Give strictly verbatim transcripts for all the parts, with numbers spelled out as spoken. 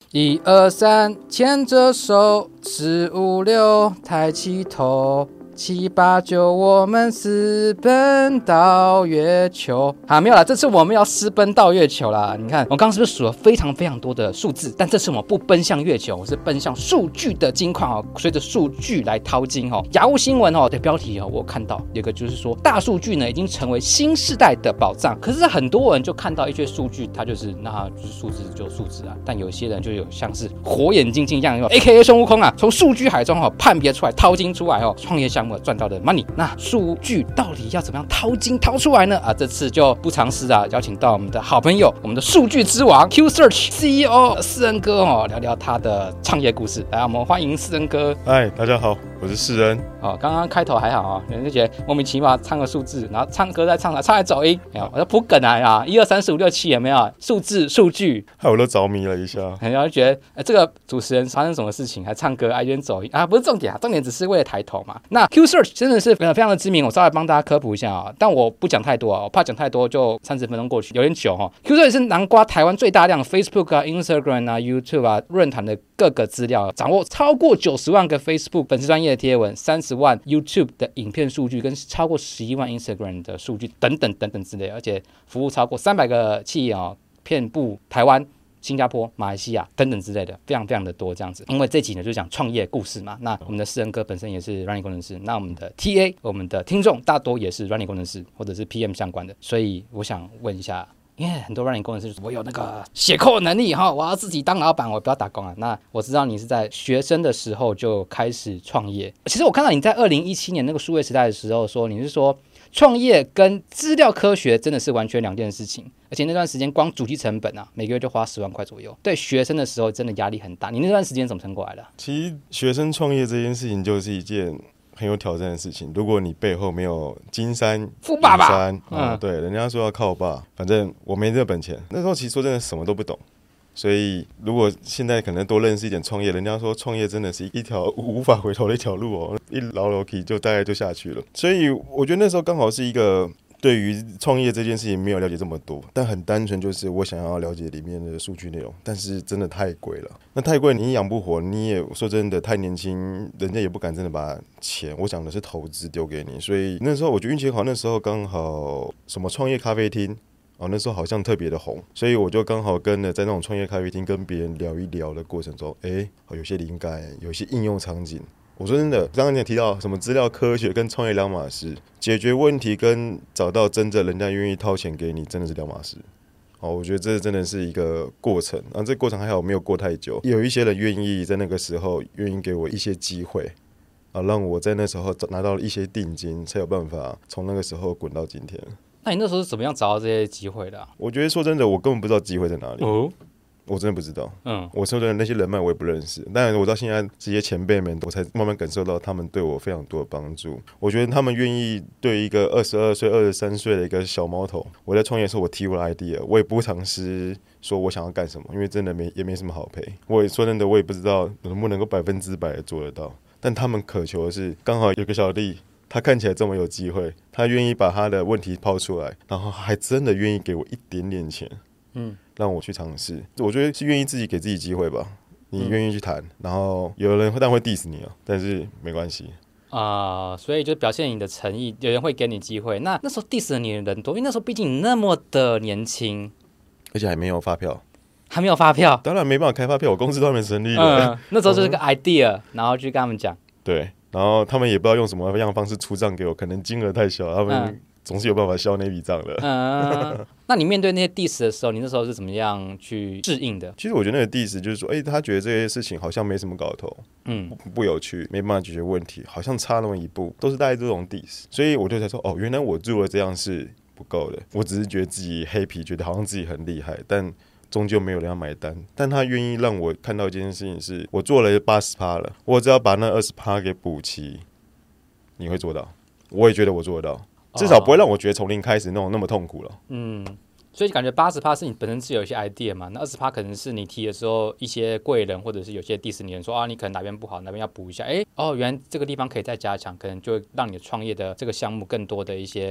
一二三，牵着手，四五六，抬起头。七八九，我们私奔到月球。啊，没有啦，这次我们要私奔到月球啦。你看，我刚刚是不是数了非常非常多的数字？但这次我们不奔向月球，我是奔向数据的金矿哦，随着数据来淘金哦。雅虎新闻哦的标题哦，我看到有个就是说，大数据呢已经成为新世代的宝藏。可是很多人就看到一些数据，它就是那就是数字就数字啊。但有些人就有像是火眼金睛一样，A K A 孙悟空啊，从数据海中哦判别出来、淘金出来哦，创业项目赚到的 money。那数据到底要怎么样淘金掏出来呢？啊，这次就不尝试啊，邀请到我们的好朋友，我们的数据之王 Q Search C E O 世恩哥哦，聊聊他的创业故事。来，我们欢迎世恩哥。 嗨，大家好，我是世恩。 哦，刚刚开头还好啊、哦，有人就觉得莫名其妙唱个数字，然后唱歌再唱来唱来走音，没有，我在铺梗啊，一二三四五六七有没有？数字数据， 害我都着迷了一下。 然后觉得、欸、这个主持人发生什么事情，还唱歌，还有点走音啊，不是重点啊，重点只是为了抬头嘛。那 Q Search 真的是非常的知名，我稍微帮大家科普一下啊，但我不讲太多啊，我怕讲太多就三十分钟过去，有点久哈。Q Search 是南瓜台湾最大量 Facebook 啊、Instagram 啊、YouTube 啊论坛的各个资料，掌握超过九十万个 Facebook 粉丝专页的贴文，三十万 YouTube 的影片数据，跟超过十一万 Instagram 的数据等等等等之类，而且服务超过三百个企业啊，遍布台湾、新加坡、马来西亚等等之类的，非常非常的多这样子。因为这集呢就讲创业故事嘛，那我们的世恩哥本身也是软体工程师，那我们的 T A 我们的听众大多也是软体工程师或者是 P M 相关的，所以我想问一下。因为很多软体工程师，我有那个写扣能力哈，我要自己当老板，我不要打工啊。那我知道你是在学生的时候就开始创业。其实我看到你在二零一七年那个数位时代的时候说，你是说创业跟资料科学真的是完全两件事情，而且那段时间光主机成本啊，每个月就花十万块左右。对学生的时候真的压力很大。你那段时间怎么撑过来的？ 其实学生创业这件事情就是一件很有挑战的事情。如果你背后没有金山、 富爸爸， 山、嗯哦，对，人家说要靠爸，反正我没这个本钱。那时候其实说真的什么都不懂，所以如果现在可能多认识一点创业，人家说创业真的是一条无法回头的一条路哦，一老楼梯就大概就下去了。所以我觉得那时候刚好是一个。对于创业这件事情没有了解这么多，但很单纯就是我想要了解里面的数据内容，但是真的太贵了。那太贵，你养不活，你也说真的太年轻，人家也不敢真的把钱，我讲的是投资丢给你。所以那时候我觉得运气好，那时候刚好什么创业咖啡厅。哦，那时候好像特别的红，所以我就刚好跟了在那种创业咖啡厅跟别人聊一聊的过程中，哎，有些灵感，有些应用场景。我说真的，刚刚你也提到什么资料科学跟创业两码事，解决问题跟找到真正人家愿意掏钱给你，真的是两码事。哦，我觉得这真的是一个过程，然后这个过程还好没有过太久，有一些人愿意在那个时候愿意给我一些机会，啊，让我在那时候拿到了一些定金，才有办法从那个时候滚到今天。 那你那时候是怎么样找到这些机会的、啊？ 我觉得说真的，我根本不知道机会在哪里。 哦， 我真的不知道， 嗯，我说的那些人脉我也不认识，但我到现在这些前辈们，我才慢慢感受到他们对我非常多的帮助。我觉得他们愿意对一个二十二岁、二十三岁的一个小毛头，我在创业的时候我提我的 idea， 我也不尝试说我想要干什么，因为真的没也没什么好赔。我也说真的，我也不知道能不能够百分之百的做得到，但他们渴求的是，刚好有个小弟。他看起来这么有机会，他愿意把他的问题抛出来，然后还真的愿意给我一点点钱，嗯，让我去尝试。我觉得是愿意自己给自己机会吧。你愿意去谈，然后有人当然会 diss 你啊，但是没关系啊、呃，所以就表现你的诚意，有人会给你机会。那那时候 diss 你的人多，因为那时候毕竟你那么的年轻， 而且还没有发票， 还没有发票， 当然没办法开发票，我公司都还没成立了、 嗯。那时候就是个 idea，、嗯、然后去跟他们讲， 对。然后他们也不知道用什么样的方式出账给我，可能金额太小，他们总是有办法消那笔账的。 嗯，那你面对那些 diss 的时候，你那时候是怎么样去适应的？ 其实我觉得那个 diss 就是说，哎、欸，他觉得这些事情好像没什么搞头，嗯，不, 不有趣，没办法解决问题，好像差那么一步，都是大概这种 diss。所以我就才说，哦，原来我做了这样是不够的，我只是觉得自己 happy， 觉得好像自己很厉害，但。终究没有人要买单，但他愿意让我看到一件事情是，我做了 百分之八十 了，我只要把那 百分之二十 给补齐，你会做到。我也觉得我做得到，至少不会让我觉得从零开始那种那么痛苦了。嗯， 所以感觉 百分之八十 是你本身是有一些 idea 嘛，那 百分之二十 可能是你提的时候一些贵人或者是有些 diss 你人说啊，你可能哪边不好，哪边要补一下，哎，哦，原来这个地方可以再加强，可能就会让你的创业的这个项目更多的一些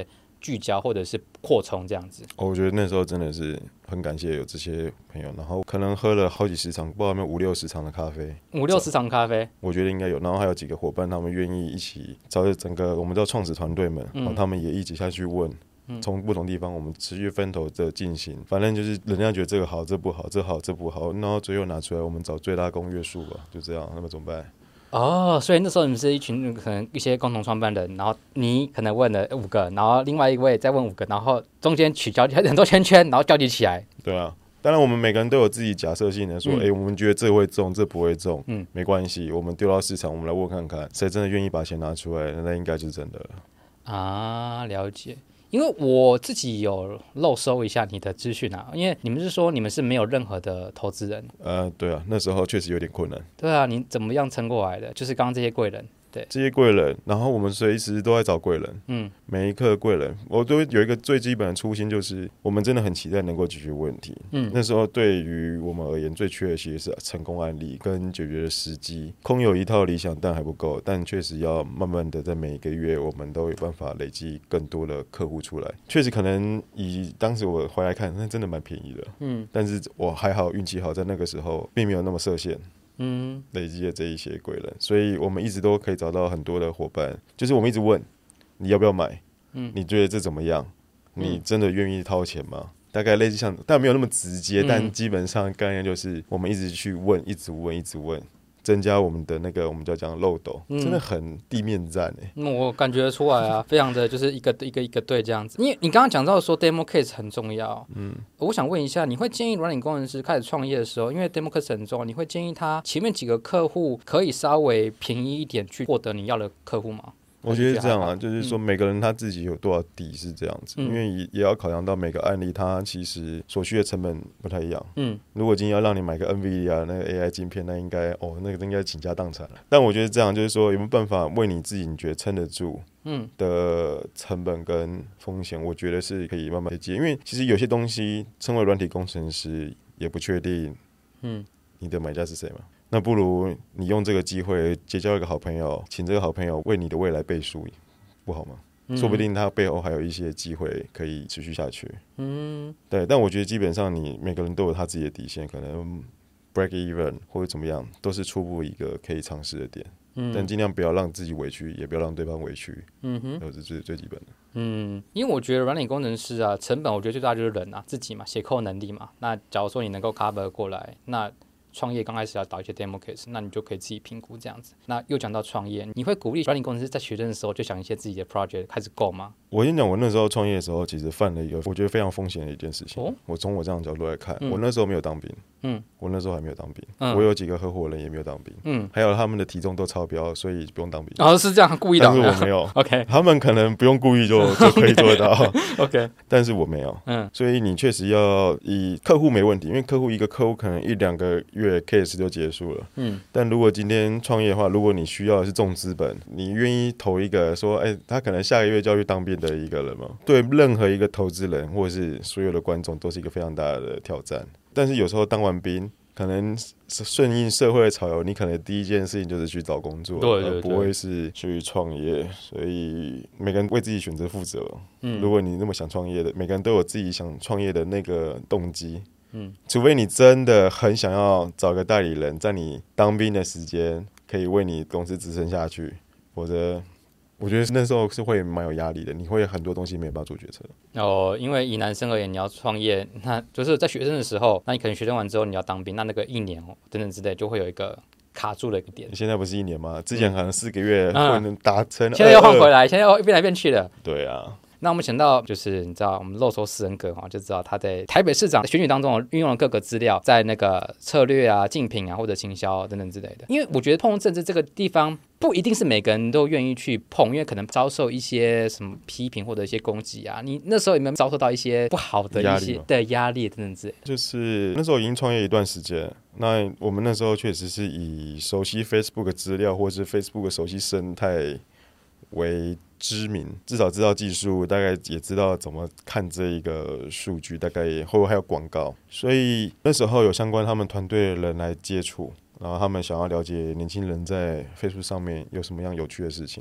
聚焦或者是扩充这样子？ 我觉得那时候真的是很感谢有这些朋友，然后可能喝了好几十场，不知道有没有五六十场的咖啡， 五六十场咖啡， 我觉得应该有。然后还有几个伙伴，他们愿意一起找着整个我们叫创始团队们，嗯、然后他们也一起下去问。从不同地方，我们持续分头的进行，反正就是人家觉得这个好，这不好，这好，这不好，然后最后拿出来，我们找最大公约数吧，就这样，那么怎么办？ 哦，所以那时候你们是一群可能一些共同创办人，然后你可能问了五个，然后另外一位再问五个，然后中间取交很多圈圈，然后交集起来。 对啊，当然我们每个人都有自己假设性的说，哎、嗯欸，我们觉得这会中，这不会中，嗯，没关系，我们丢到市场，我们来问看看，谁真的愿意把钱拿出来，那应该就是真的了。 啊，了解。因为我自己有漏收一下你的资讯啊，因为你们是说你们是没有任何的投资人。 呃，对啊，那时候确实有点困难。 对啊，你怎么样撑过来的？就是刚刚这些贵人。对， 这些贵人，然后我们随时都在找贵人，嗯，每一刻贵人，我都有一个最基本的初心，就是我们真的很期待能够解决问题。嗯，那时候对于我们而言，最缺的其实是成功案例跟解决的时机。空有一套理想，但还不够，但确实要慢慢的在每一个月，我们都有办法累积更多的客户出来。确实，可能以当时我回来看，那真的蛮便宜的，嗯，但是我还好运气好，在那个时候并没有那么设限。嗯，累积了这一些贵人，所以我们一直都可以找到很多的伙伴。就是我们一直问你要不要买，嗯，你觉得这怎么样？你真的愿意掏钱吗？大概类似像，但没有那么直接，嗯、但基本上概念就是我们一直去问，一直问，一直问。增加我们的那个我们叫讲漏斗，嗯、真的很地面战哎、欸嗯，我感觉出来啊，非常的就是一个一个一个对这样子。因为你刚刚讲到说 demo case 很重要，嗯，我想问一下，你会建议软体工程师开始创业的时候，因为 demo case 很重要，你会建议他前面几个客户可以稍微便宜一点去获得你要的客户吗？ 我觉得是这样啊，就是说每个人他自己有多少底是这样子，嗯、因为也也要考量到每个案例它其实所需的成本不太一样。嗯，如果今天要让你买个 N V I D I A 那个 A I 晶片，那应该哦那个应该倾家荡产了。但我觉得这样就是说有没有办法为你自己你觉得撑得住的成本跟风险，我觉得是可以慢慢接，因为其实有些东西身为软体工程师也不确定，嗯，你的买家是谁嘛。那不如你用这个机会结交一个好朋友，请这个好朋友为你的未来背书，不好吗？嗯、说不定他背后还有一些机会可以持续下去。嗯，对。但我觉得基本上你每个人都有他自己的底线，可能 break even 或者怎么样，都是初步一个可以尝试的点。嗯，但尽量不要让自己委屈，也不要让对方委屈。嗯哼，这是最最基本的。 嗯，因为我觉得软体工程师啊，成本我觉得最大就是人啊，自己嘛，写扣能力嘛。那假如说你能够 cover 过来，那创业刚开始要导一些 demo case， 那你就可以自己评估这样子。那又讲到创业，你会鼓励软体工程师在学生的时候就想一些自己的 project 开始 go 吗？ 我先讲，我那时候创业的时候，其实犯了一个我觉得非常风险的一件事情。哦、我从我这样的角度来看，嗯、我那时候没有当兵，嗯，我那时候还没有当兵，嗯、我有几个合伙人也没有当兵，嗯，还有他们的体重都超标，所以不用当兵。 哦，是这样，故意的。 但是我没有 ，OK， 他们可能不用故意就就可以做得到 ，OK， 但是我没有，嗯，所以你确实要以客户没问题，因为客户一个客户可能一两个月 case 就结束了，嗯，但如果今天创业的话，如果你需要的是重资本，你愿意投一个说，哎、欸，他可能下个月就要去当兵的一个人吗？对任何一个投资人或者是所有的观众都是一个非常大的挑战。但是有时候当完兵，可能顺应社会的潮流，你可能第一件事情就是去找工作， 对对对， 而不会是去创业。所以每个人为自己选择负责。嗯，如果你那么想创业的，每个人都有自己想创业的那个动机。嗯，除非你真的很想要找个代理人，在你当兵的时间可以为你公司支撑下去，否则。我觉得那时候是会蛮有压力的，你会很多东西没有办法做决策。 哦，因为以男生而言，你要创业，那就是在学生的时候，那你可能学生完之后你要当兵，那那个一年哦等等之类，就会有一个卡住的一个点。 现在不是一年吗？之前可能四个月会能达成、嗯， 现在又换回来，现在又变来变去的。 对啊。 那我们想到就是你知道我们肉搜四人格就知道他在台北市长选举当中运用了各个资料，在那个策略啊、竞品啊或者行销等等之类的。因为我觉得碰政治这个地方不一定是每个人都愿意去碰，因为可能遭受一些什么批评或者一些攻击啊。你那时候有没有遭受到一些不好的一些的压力等等之类的？ 就是那时候已经创业一段时间，那我们那时候确实是以熟悉 Facebook 资料或是 Facebook 熟悉生态为知名，至少知道技术，大概也知道怎么看这一个数据，大概会还有广告，所以那时候有相关他们团队的人来接触，然后他们想要了解年轻人在 Facebook 上面有什么样有趣的事情。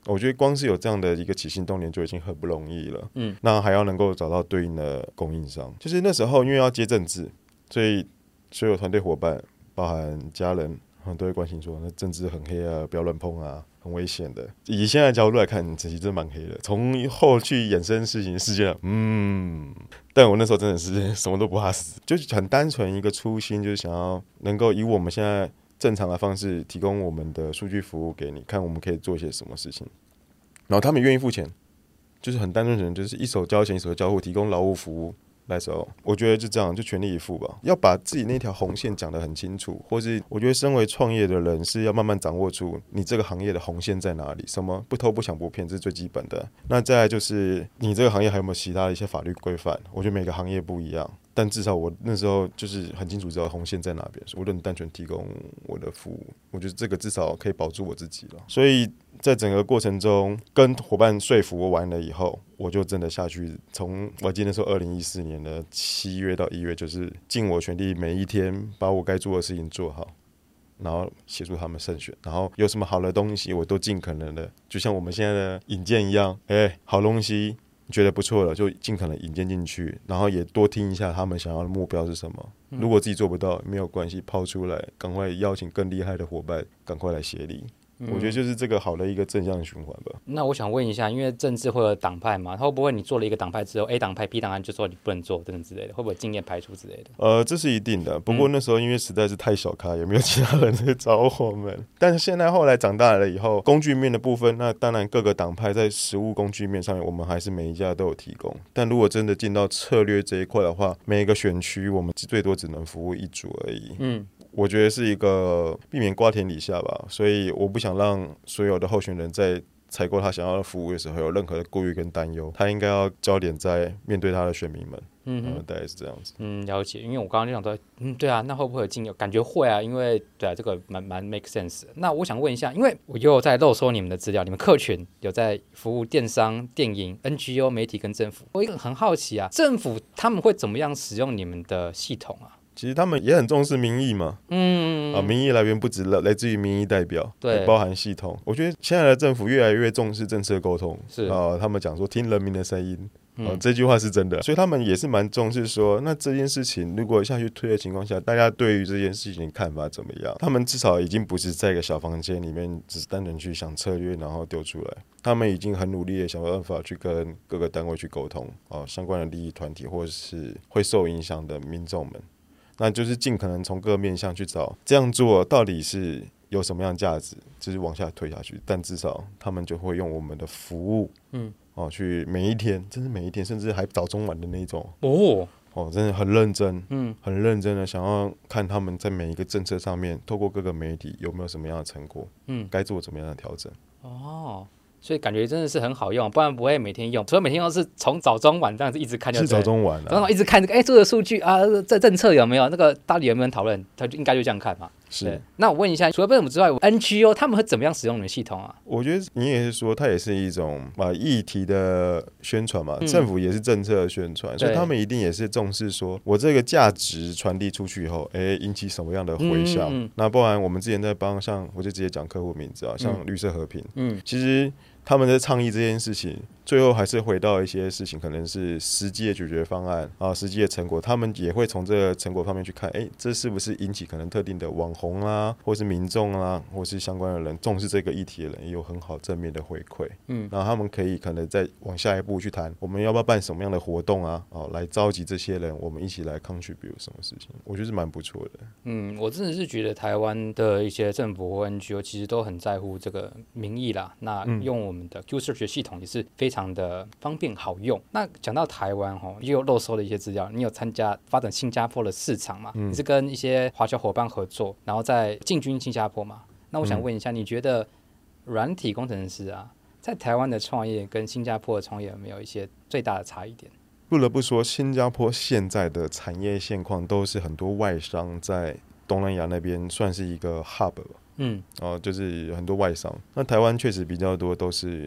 我觉得光是有这样的一个起心动念就已经很不容易了。 嗯， 那还要能够找到对应的供应商。就是那时候因为要接政治，所以所有团队伙伴，包含家人，都会关心说，那政治很黑啊，不要乱碰啊，很危险的。以现在的角度来看，其实真蛮黑的。从后去衍生事情事件，嗯，但我那时候真的是什么都不怕死，就是很单纯一个初心，就是想要能够以我们现在正常的方式提供我们的数据服务给你，看我们可以做一些什么事情，然后他们愿意付钱，就是很单纯的人，就是一手交钱一手交付，提供劳务服务。那时候我觉得就这样，就全力以赴吧，要把自己那条红线讲得很清楚，或是我觉得身为创业的人是要慢慢掌握出你这个行业的红线在哪里，什么不偷不抢不骗，这是最基本的。那再来就是你这个行业还有没有其他的一些法律规范，我觉得每个行业不一样，但至少我那时候就是很清楚知道红线在哪边，无论单纯提供我的服务，我觉得这个至少可以保住我自己了。所以在整个过程中跟伙伴说服完了以后，我就真的下去，从我记得那时候二零一四年的七月到一月，就是尽我全力每一天把我该做的事情做好，然后协助他们慎选，然后有什么好的东西我都尽可能的，就像我们现在的引荐一样，哎，好东西觉得不错了就尽可能引荐进去，然后也多听一下他们想要的目标是什么，如果自己做不到没有关系，抛出来赶快邀请更厉害的伙伴赶快来协力。我觉得就是这个好的一个正向循环吧。 那我想问一下，因为政治会有党派嘛，会不会你做了一个党派之后 A 党派 B 党派就说你不能做等等之类的，会不会经验排除之类的？ 呃，这是一定的。不过那时候因为实在是太小咖，也没有其他人在找我们。但是现在后来长大了以后，工具面的部分，那当然各个党派在实务工具面上面，我们还是每一家都有提供。但如果真的进到策略这一块的话，每一个选区我们最多只能服务一组而已。嗯。我觉得是一个避免瓜田李下吧，所以我不想让所有的候选人在采购他想要的服务的时候有任何的顾虑跟担忧，他应该要焦点在面对他的选民们。嗯、呃，大概是这样子。 嗯，了解。因为我刚刚就想说，嗯，对啊，那会不会有竞争？感觉会啊，因为对啊，这个蛮蛮 make sense 的。那我想问一下，因为我又有在漏搜你们的资料，你们客群有在服务电商、电影、N G O、媒体跟政府。我一个很好奇啊，政府他们会怎么样使用你们的系统啊？ 其实他们也很重视民意嘛，嗯啊，民意来源不止来自于民意代表，对，包含系统。我觉得现在的政府越来越重视政策沟通，是啊，他们讲说听人民的声音，啊，这句话是真的，所以他们也是蛮重视说，那这件事情如果下去推的情况下，大家对于这件事情的看法怎么样？他们至少已经不是在一个小房间里面，只是单纯去想策略，然后丢出来。他们已经很努力的想办法去跟各个单位去沟通，啊，相关的利益团体或者是会受影响的民众们。那就是尽可能从各面向去找这样做到底是有什么样的价值，就是往下推下去。但至少他们就会用我们的服务，嗯，哦，去每一天，真是每一天，甚至还早中晚的那种哦，哦，真的很认真，嗯，很认真的想要看他们在每一个政策上面，透过各个媒体有没有什么样的成果，嗯，该做怎么样的调整。哦。 所以感觉真的是很好用，不然不会每天用。除了每天用是从早中晚这样子一直看就对了， 是早中晚、啊， 然后一直看这个，哎，做的数据啊，这政策有没有那个到底有没有人讨论？他就应该就这样看嘛。是。那我问一下，除了政府之外 ，N G O 他们会怎么样使用你的系统啊？ 我觉得你也是说，它也是一种啊议题的宣传嘛，嗯、政府也是政策的宣传，所以他们一定也是重视说，我这个价值传递出去以后，哎，引起什么样的回响？嗯嗯嗯，那不然我们之前在帮，像我就直接讲客户名字啊，像绿色和平，嗯，其实。他们在倡议这件事情，最后还是回到一些事情，可能是实际的解决方案啊，实际的成果，他们也会从这个成果方面去看，哎，这是不是引起可能特定的网红啊，或是民众啊，或是相关的人重视这个议题的人，也有很好正面的回馈。嗯，然后他们可以可能再往下一步去谈，我们要不要办什么样的活动啊，哦，来召集这些人，我们一起来 contribute 什么事情，我觉得是蛮不错的。 嗯，我真的是觉得台湾的一些政府或 N G O 其实都很在乎这个民意啦，那用我们的 Q Search 系统也是非常的方便好用。那讲到台湾齁，也有漏搜的一些资料，你有参加发展新加坡的市场嘛？嗯、你是跟一些华侨伙伴合作，然后再进军新加坡嘛？那我想问一下，嗯、你觉得软体工程师啊，在台湾的创业跟新加坡的创业有没有一些最大的差异点？ 不得不说，新加坡现在的产业现况都是很多外商在东南亚那边算是一个 hub 吧。嗯，哦，就是很多外商。那台湾确实比较多都是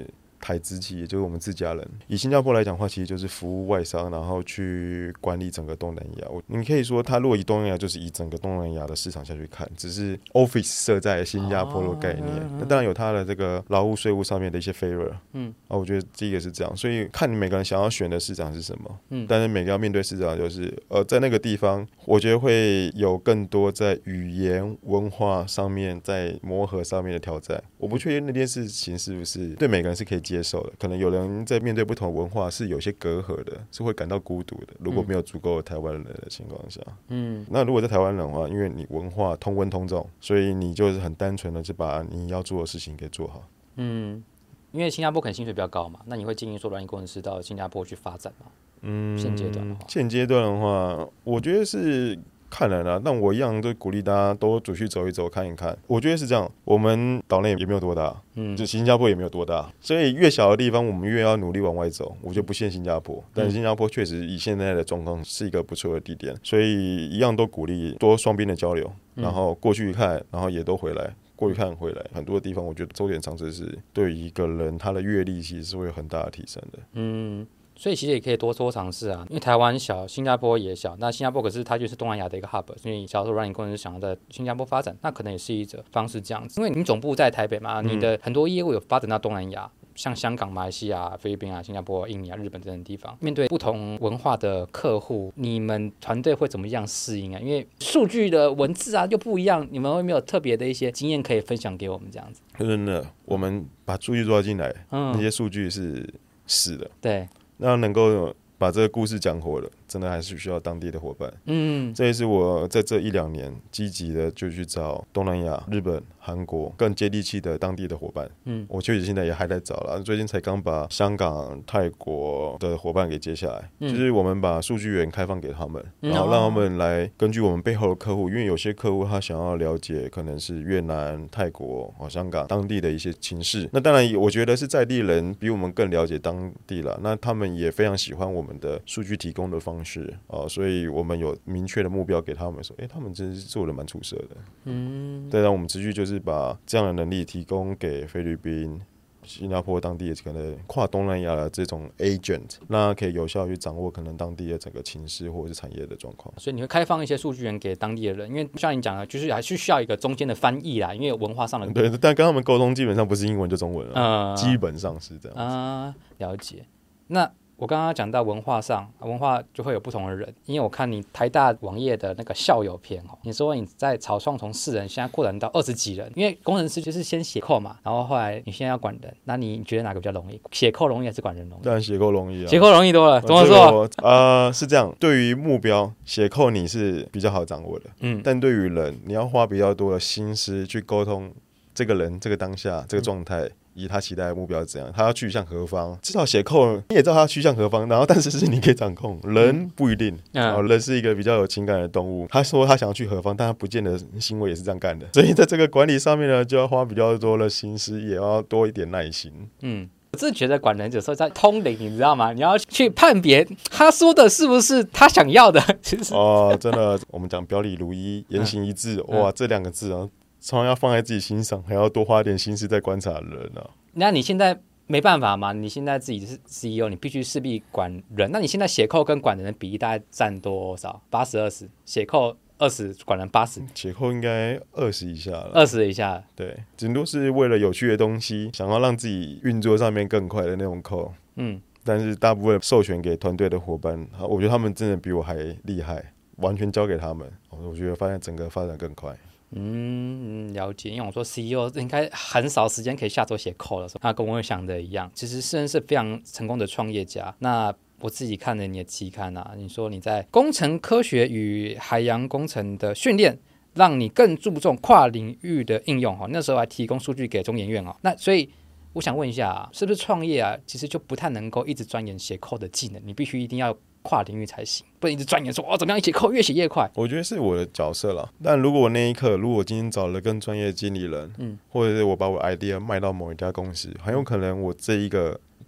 台资企业，就是我们自家人。以新加坡来讲的话，其实就是服务外商，然后去管理整个东南亚。你可以说，它如果以东南亚，就是以整个东南亚的市场下去看，只是 office 设在新加坡的概念。那、哦、当然有它的这个劳务税务上面的一些 favor。嗯，啊，我觉得第一个是这样，所以看你每个人想要选的市场是什么。嗯，但是每个要面对市场就是，呃，在那个地方，我觉得会有更多在语言文化上面，在磨合上面的挑战。我不确定那件事情是不是对每个人是可以接受的，可能有人在面对不同的文化是有些隔阂的，是会感到孤独的。如果没有足够的台湾人的情况下，嗯，那如果在台湾人的话，因为你文化同文同种，所以你就是很单纯的就把你要做的事情给做好。 嗯，因为新加坡可能薪水比较高嘛，那你会建议说软体工程师到新加坡去发展吗？嗯，现阶段的话， 现阶段的话，我觉得是。看人啊，但我一样就鼓励大家都出去走一走看一看。我觉得是这样，我们岛内也没有多大，嗯，就新加坡也没有多大，所以越小的地方我们越要努力往外走。我就不限新加坡，但是新加坡确实以现在的状况是一个不错的地点，所以一样都鼓励多双边的交流，然后过去看，然后也都回来。过去看回来，很多地方我觉得周点尝试是对于一个人他的阅历其实是会有很大的提升的。 嗯。所以其实也可以多多尝试啊，因为台湾小，新加坡也小，那新加坡可是它就是东南亚的一个 hub， 所以假如说软体工程师想要在新加坡发展，那可能也是一种方式这样子。因为你总部在台北嘛，你的很多业务有发展到东南亚，像香港、马来西亚、菲律宾啊、新加坡、印尼啊、日本这种地方，面对不同文化的客户，你们团队会怎么样适应啊？因为数据的文字啊又不一样，你们会没有特别的一些经验可以分享给我们这样子？ 真的，我们把数据抓进来，嗯、那些数据是死的， 对。 那能够把这个故事讲活了，真的还是需要当地的伙伴。嗯，这也是我在这一两年积极的就去找东南亚、日本、韩国更接地气的当地的伙伴。嗯，我确实现在也还在找了，最近才刚把香港、泰国的伙伴给接下来。嗯，就是我们把数据源开放给他们，然后让他们来根据我们背后的客户，因为有些客户他想要了解可能是越南、泰国、哦、香港当地的一些情势。那当然，我觉得是在地人比我们更了解当地了。那他们也非常喜欢我们的数据提供的方式。哦，所以我们有明确的目标给他们说，哎、欸，他们真是做的蛮出色的。嗯，对，让我们持续就是把这样的能力提供给菲律宾、新加坡当地的可能跨东南亚的这种 agent， 那可以有效去掌握可能当地的整个情势或者是产业的状况。 所以你会开放一些数据源给当地的人，因为像你讲的，就是还是需要一个中间的翻译啦，因为有文化上的。 对，但跟他们沟通基本上不是英文就中文了，嗯、基本上是这样子。 啊、嗯，了解。那我刚刚讲到文化上，文化就会有不同的人，因为我看你台大网页的那个校友篇，你说你在草创从四人现在扩展到二十几人，因为工程师就是先写扣嘛，然后后来你现在要管人，那你觉得哪个比较容易？写扣容易还是管人容易？ 当然写扣容易啊， 写扣容易多了。怎么说？ 这个、呃，是这样，对于目标写扣你是比较好掌握的，嗯，但对于人，你要花比较多的心思去沟通这个人、这个当下、这个状态。嗯，以他期待的目标是怎样，他要去向何方，至少写扣你也知道他要去向何方，然后但是是你可以掌控，人不一定、嗯哦、人是一个比较有情感的动物，他说他想要去何方，但他不见得行为也是这样干的，所以在这个管理上面呢，就要花比较多的心思，也要多一点耐心。嗯， 我是觉得管人有时候在通灵，你知道吗？你要去判别他说的是不是他想要的。其实哦，真的，我们讲表里如一，言行一致，嗯、哇，这两个字啊。常常要放在自己心上，还要多花点心思在观察人啊。 那你现在没办法嘛？你现在自己是 C E O， 你必须势必管人。那你现在写扣跟管人的比例大概占多少？八十二十，写扣二十，管人八十。 写扣应该二十以下了。 二十以下了。 对，顶多是为了有趣的东西，想要让自己运作上面更快的那种扣。嗯，但是大部分授权给团队的伙伴，我觉得他们真的比我还厉害，完全交给他们，我觉得发现整个发展更快。 嗯，了解。因为我说 C E O 应该很少时间可以下周写扣的时候，他跟我想的一样。其实诗人是非常成功的创业家。那我自己看了你的期刊啊，你说你在工程科学与海洋工程的训练，让你更注重跨领域的应用。那时候还提供数据给中研院。那所以我想问一下、啊，是不是创业啊，其实就不太能够一直钻研写扣的技能，你必须一定要跨领域才行，不能一直钻研说哦怎么样写扣越写越快。 我觉得是我的角色啦，但如果我那一刻，如果我今天找了更专业的经理人，嗯，或者是我把我 idea 卖到某一家公司，很有可能我这一个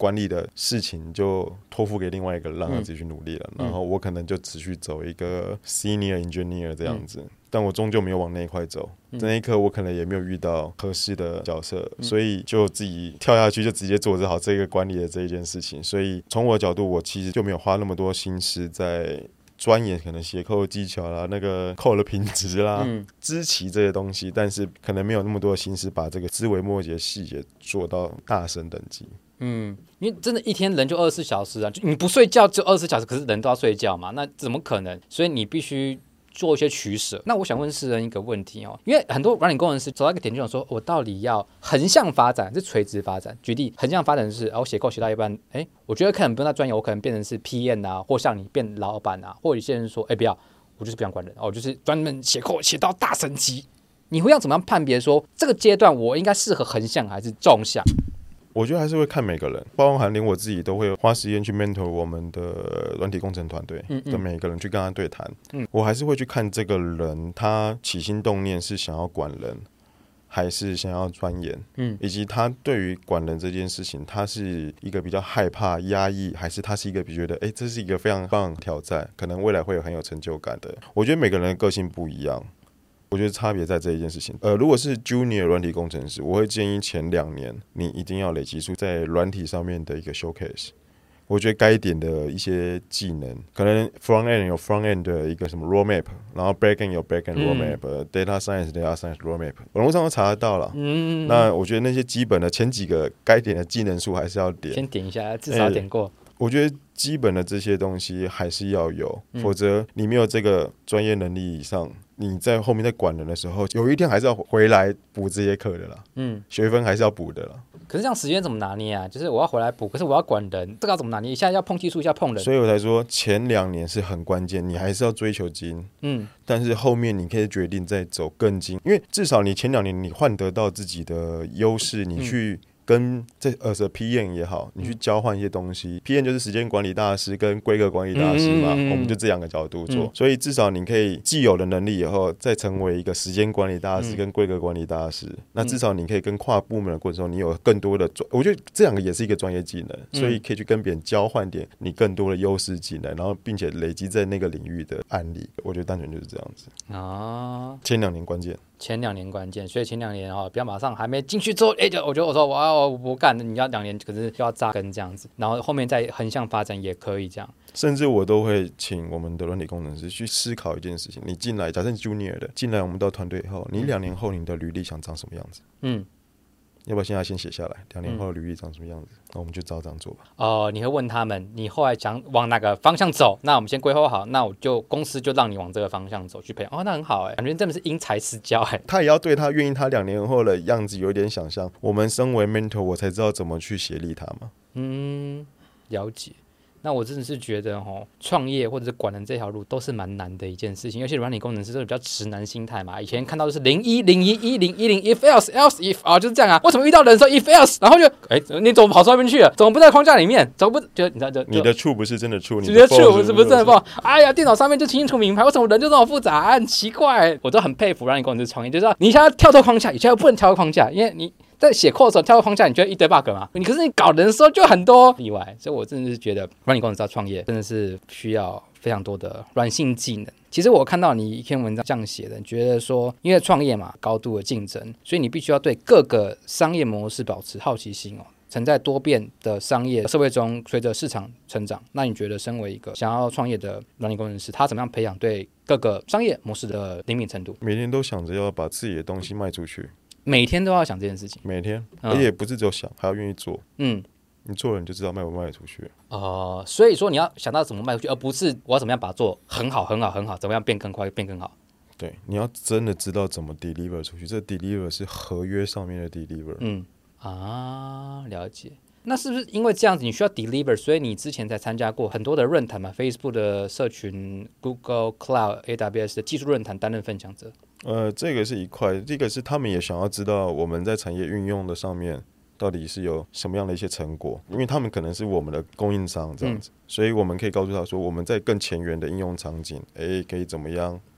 管理的事情就托付给另外一个人，让他自己去努力了、嗯、然后我可能就只去走一个 senior engineer 这样子、嗯，但我终究没有往那一块走、嗯、那一刻我可能也没有遇到合适的角色、嗯、所以就自己跳下去，就直接做好这个管理的这一件事情。所以从我的角度，我其实就没有花那么多心思在钻研可能写扣技巧啦，那个扣的品质啦、嗯、知棋这些东西，但是可能没有那么多的心思把这个枝微末节细节做到大神等级。 嗯，因为真的一天人就二十四小时啊，就你不睡觉就二十四小时，可是人都要睡觉嘛，那怎么可能？所以你必须做一些取舍。那我想问世人一个问题哦，因为很多软体工程师走到一个点就想说，我到底要横向发展还是垂直发展？举例，横向发展是，我写code写到一半，哎，我觉得可能不用再专业，我可能变成是 P M 啊，或像你变老板啊，或者有些人说，哎，不要，我就是不想管人，我就是专门写code写到大神级。你会要怎么样判别说这个阶段我应该适合横向还是纵向？ 我觉得还是会看每个人，包含连我自己都会花时间去 mentor 我们的软体工程团队的每一个人，去跟他对谈、嗯、我还是会去看这个人他起心动念是想要管人还是想要钻研、嗯、以及他对于管人这件事情他是一个比较害怕压抑，还是他是一个比觉得哎，这是一个非常棒的挑战，可能未来会有很有成就感的。我觉得每个人的个性不一样，我觉得差别在这一件事情。呃，如果是 Junior 软体工程师，我会建议前两年你一定要累积出在软体上面的一个 showcase。我觉得该点的一些技能，可能 front end 有 front end 的一个什么 roadmap， 然后 back end 有 back end roadmap、嗯、data science data science roadmap， 网络上都查得到了。嗯，那我觉得那些基本的前几个该点的技能数还是要点， 先点一下，至少点过。 我觉得基本的这些东西还是要有、嗯、否则你没有这个专业能力以上，你在后面在管人的时候，有一天还是要回来补这些课的啦。嗯，学分还是要补的啦。 可是这样时间怎么拿捏啊？就是我要回来补，可是我要管人，这个要怎么拿捏？一下要碰技术，一下碰人。 所以我才说前两年是很关键，你还是要追求精。嗯，但是后面你可以决定再走更精，因为至少你前两年你换得到自己的优势，你去、嗯跟这呃是 P M 也好，你去交换一些东西、嗯、P M 就是时间管理大师跟规格管理大师嘛、嗯、我们就这两个角度做、嗯、所以至少你可以既有的能力以后再成为一个时间管理大师跟规格管理大师、嗯、那至少你可以跟跨部门的过程中你有更多的，我觉得这两个也是一个专业技能、嗯、所以可以去跟别人交换点你更多的优势技能，然后并且累积在那个领域的案例。我觉得单纯就是这样子啊，前两年关键前两年关键，所以前两年哦，不要马上还没进去之后，哎、欸，我觉得我说哇，我不干，你要两年，可是就要扎根这样子，然后后面再横向发展也可以这样。 甚至我都会请我们的软体工程师去思考一件事情：你进来，假设你 Junior 的进来我们到团队以后，你两年后你的履历想长什么样子？嗯。要不要现在先写下来？两年后的履历长什么样子？那、嗯、我们就照这样做吧。 哦，你会问他们，你后来想往哪个方向走？那我们先规划好，那我就公司就让你往这个方向走去培养。哦，那很好哎，感觉真的是因材施教哎。 他也要对他愿意他两年后的样子有一点想象。我们身为 mentor， 我才知道怎么去协力他嘛。 嗯，了解。那我真的是觉得齁，创业或者是管人这条路都是蛮难的一件事情，尤其软体工程师都是比较直男心态嘛。以前看到的是零一零一一零一零 if else else if 啊，就是这样啊。为什么遇到人说 if else， 然后就哎、欸，你怎么跑到那边去了？怎么不在框架里面？怎么不就你知道就你的 true 不是真的 true， 你的 true 不是不是真的 false。哎呀，电脑上面就清楚明白，为什么人就这么复杂、啊？很奇怪，我都很佩服软体工程师创业，就是说你现在跳脱框架，以前又不能跳脱框架，因为你。在写 code 的时候跳到框架，你觉得一堆 bug 吗？你可是你搞人的时候就很多例外，所以我真的是觉得软体工程师要创业真的是需要非常多的软性技能。其实我看到你一篇文章这样写的，你觉得说因为创业嘛，高度的竞争，所以你必须要对各个商业模式保持好奇心哦。曾在多变的商业社会中，随着市场成长，那你觉得身为一个想要创业的软体工程师，他怎么样培养对各个商业模式的灵敏程度？ 每天都想着要把自己的东西卖出去。 每天都要想这件事情， 每天，嗯、而且不是只有想，还要愿意做。嗯，你做了你就知道卖不卖得出去。 哦、呃，所以说你要想到怎么卖出去，而不是我要怎么样把它做很好、很好、很好，怎么样变更快、变更好。 对，你要真的知道怎么 deliver 出去，这 deliver 是合约上面的 deliver。嗯啊，了解。那是不是因为这样子你需要 deliver， 所以你之前才参加过很多的论坛嘛 ？Facebook 的社群、Google Cloud、A W S 的技术论坛担任分享者。 呃，这个是一块，这个是他们也想要知道我们在产业运用的上面到底是有什么样的一些成果，因为他们可能是我们的供应商这样子，嗯、所以我们可以告诉他说我们在更前沿的应用场景，哎，可以怎么样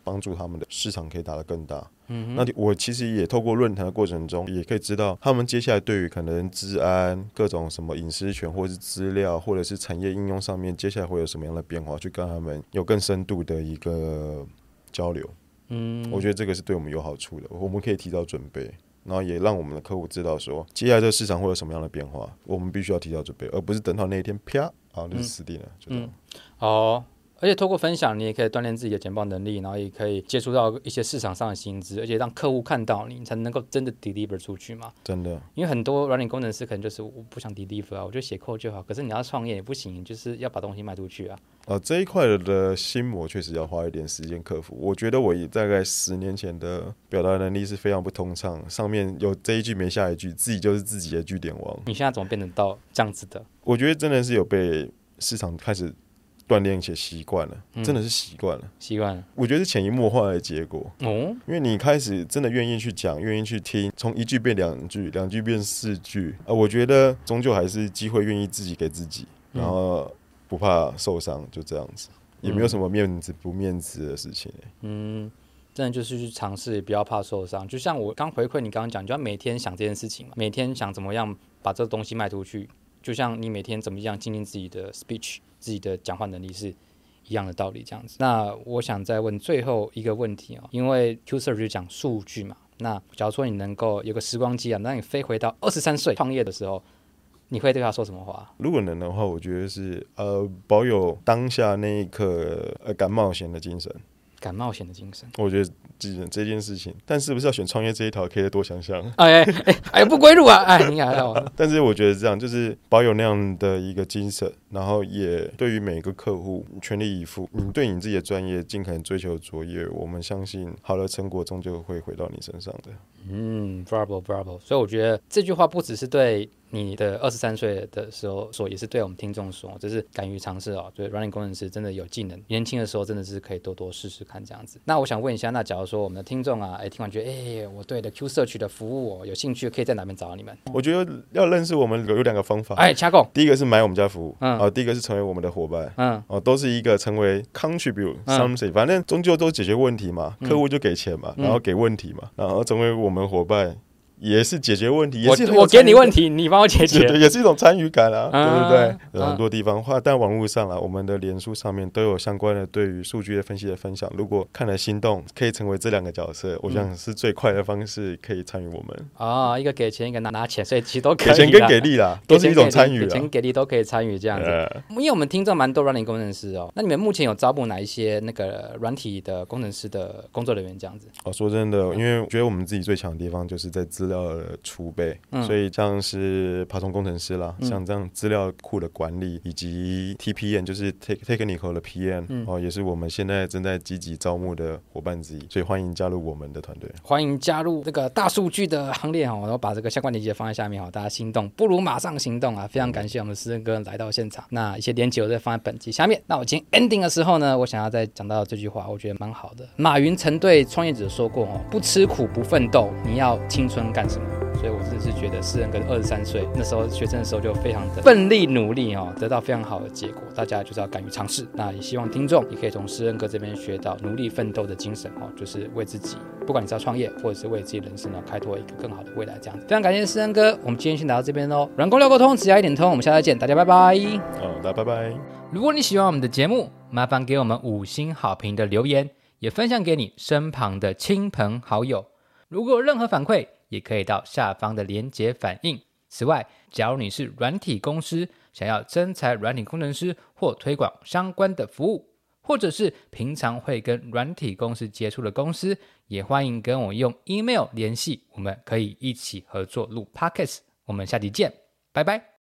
帮助他们的市场可以打得更大。嗯，那我其实也透过论坛的过程中，也可以知道他们接下来对于可能治安、各种什么隐私权，或者是资料，或者是产业应用上面，接下来会有什么样的变化，去跟他们有更深度的一个交流。嗯，我觉得这个是对我们有好处的，我们可以提早准备，然后也让我们的客户知道说，接下来这个市场会有什么样的变化，我们必须要提早准备，而不是等到那一天啪啊就是死定了，就这样。 嗯，哦。而且透过分享，你也可以锻炼自己的简报能力，然后也可以接触到一些市场上的薪资，而且让客户看到你，你才能够真的 deliver 出去嘛。 真的， 因为很多软体工程师可能就是我不想 deliver 啊，我就写 code 就好。可是你要创业也不行，就是要把东西卖出去啊。 呃，这一块的心魔确实要花一点时间克服。我觉得我大概十年前的表达能力是非常不通畅，上面有这一句没下一句，自己就是自己的句点王。 你现在怎么变成到这样子的？ 我觉得真的是有被市场开始锻炼且习惯了，嗯，真的是习惯了， 习惯了。 我觉得是潜移默化的结果。 哦， 因为你开始真的愿意去讲，愿意去听，从一句变两句，两句变四句啊，我觉得终究还是机会愿意自己给自己，然后不怕受伤，就这样子，也没有什么面子不面子的事情。嗯， 真的就是去尝试，不要怕受伤。就像我刚回馈你刚刚讲，就要每天想这件事情嘛，每天想怎么样把这个东西卖出去。就像你每天怎么样精进自己的 speech， 自己的讲话能力是一样的道理这样子。那我想再问最后一个问题哦，因为 Q-Search 就讲数据嘛，那假如说你能够有个时光机啊，让你飞回到二十三岁创业的时候，你会对他说什么话？ 如果能的话，我觉得是呃保有当下那一刻呃敢冒险的精神。 敢冒险的精神， 我觉得这件事情，但是不是要选创业这一条，可以再多想想。 哎哎哎，不归路啊！哎，你还好。 但是我觉得这样就是保有那样的一个精神，然后也对于每个客户全力以赴。你对你自己的专业尽可能追求卓越，我们相信好的成果终究会回到你身上的。 嗯 ，bravo bravo。所以我觉得这句话不只是对你的二十三岁的时候说，也是对我们听众说，就是敢于尝试哦。就是软体工程师真的有技能，年轻的时候真的是可以多多试试看这样子。那我想问一下，那假如说我们的听众啊，哎，听完觉得哎，我对的 Q-Search 的服务哦有兴趣，可以在哪边找到你们？ 我觉得要认识我们有两个方法。 哎，掐够。 第一个是买我们家服务，嗯，哦，第一个是成为我们的伙伴，嗯，哦，都是一个成为 contribute something，、嗯、反正终究都解决问题嘛，客户就给钱嘛，嗯、然后给问题嘛，然后成为我们伙伴。也是解决问题，也是我我给你问题，你帮我解决， 对，也是一种参与感啊，啊对不对？有、啊、很多地方，但网络上啦，我们的脸书上面都有相关的对于数据的分析的分享。如果看了心动，可以成为这两个角色，我想是最快的方式，可以参与我们。啊、 哦，一个给钱，一个拿拿钱，所以其实都可以。 给钱跟给力啦，都是一种参与啦。 给钱给力都可以参与这样子。呃、因为我们听众蛮多软体工程师哦，那你们目前有招募哪一些那个软体的工程师的工作人员这样子？ 哦，说真的，因为我觉得我们自己最强的地方就是在资料的储备，嗯、所以像是爬虫工程师啦，嗯、像这样资料库的管理，以及 T P M 就是 technical 的 P M，嗯、哦，也是我们现在正在积极招募的伙伴之一，所以欢迎加入我们的团队， 欢迎加入这个大数据的行列哈，然后把这个相关链接放在下面哈，大家心动不如马上行动啊！非常感谢我们思恩哥来到现场，那一些链接我再放在本集下面。那我今天 ending 的时候呢，我想要再讲到这句话，我觉得蛮好的。马云曾对创业者说过哦，不吃苦不奋斗，你要青春干什么？所以我真的是觉得思恩哥二十三岁那时候学生的时候就非常的奋力努力哦，得到非常好的结果。大家就是要敢于尝试。那也希望听众也可以从思恩哥这边学到努力奋斗的精神哦，就是为自己，不管你是要创业或者是为自己人生呢开拓一个更好的未来这样子。非常感谢思恩哥，我们今天先聊到这边喽。软工聊沟通，只要一点通，我们下次见，大家拜拜。 好，大家拜拜。 如果你喜欢我们的节目，麻烦给我们五星好评的留言，也分享给你身旁的亲朋好友。如果有任何反馈，也可以到下方的连结反映。此外，假如你是软体公司，想要征才软体工程师或推广相关的服务，或者是平常会跟软体公司接触的公司，也欢迎跟我用 email 联系，我们可以一起合作录 podcast。我们下集见，拜拜。